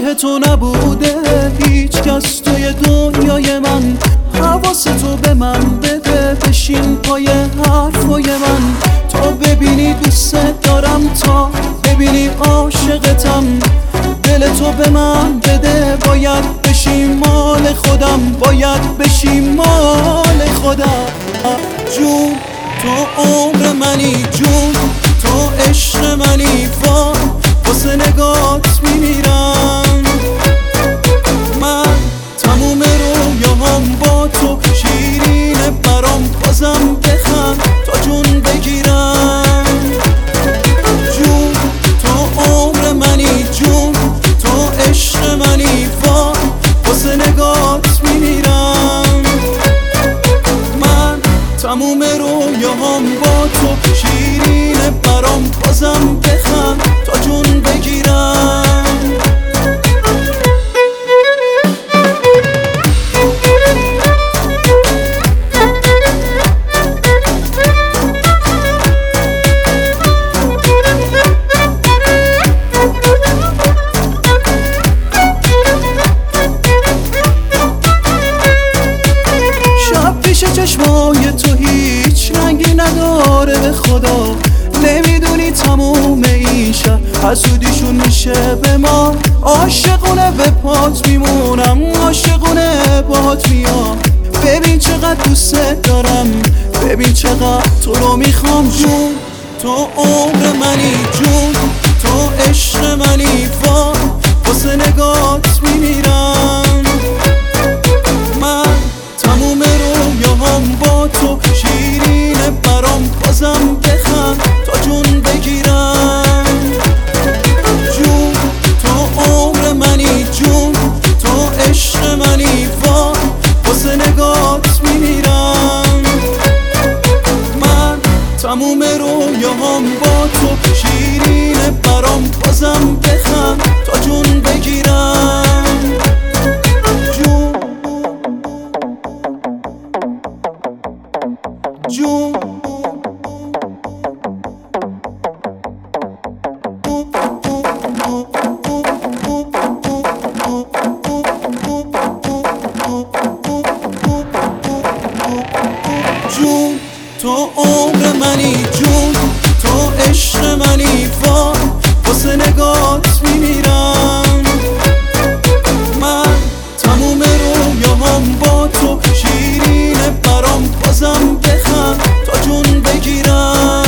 شبیه تو نبوده هیچ کس توی دنیای من. حواستو به من بده، بشین پای حرفای من. تا ببینی دوست دارم، تا ببینی عاشقتم. دل تو به من بده، باید بشی مال خودم، باید بشی مال خودم. جون تو عمر منی، جون تو عشق منی، واسه نگات میمیرم. من تموم رویاهام با تو شیرینه برام، بازم بخند تا جون بگیرم. جون تو عمر منی، جون تو عشق منی، واسه نگات میمیرم. من تموم رویاهام با تو شیرینه برام، بازم بخند تا جون بگیرم. چشمای تو هیچ رنگی نداره به خدا. نمیدونی تموم این شهر حسودیشون میشه به ما. عاشقونه به پات میمونم، عاشقونه باهات میام. ببین چقدر دوست دارم، ببین چقدر تو رو میخوام. جون تو عمر منی، جون تو عشق منی، واسه نگات میمیرم. من تموم رویاهام با تو شیرینه برام، بازم بخند تا جون بگیرم. جون تو عمر منی، جون تو عشق منی، واسه نگات میمیرم. من تموم رویاهام با تو شیرینه برام، بازم بخند تا جون بگیرم. جون جون تو عمر منی، جون تو عشق منی، واسه نگات میمیرم. من تموم رویاهام با تو شیرینه برام، بازم بخند تا جون بگیرم.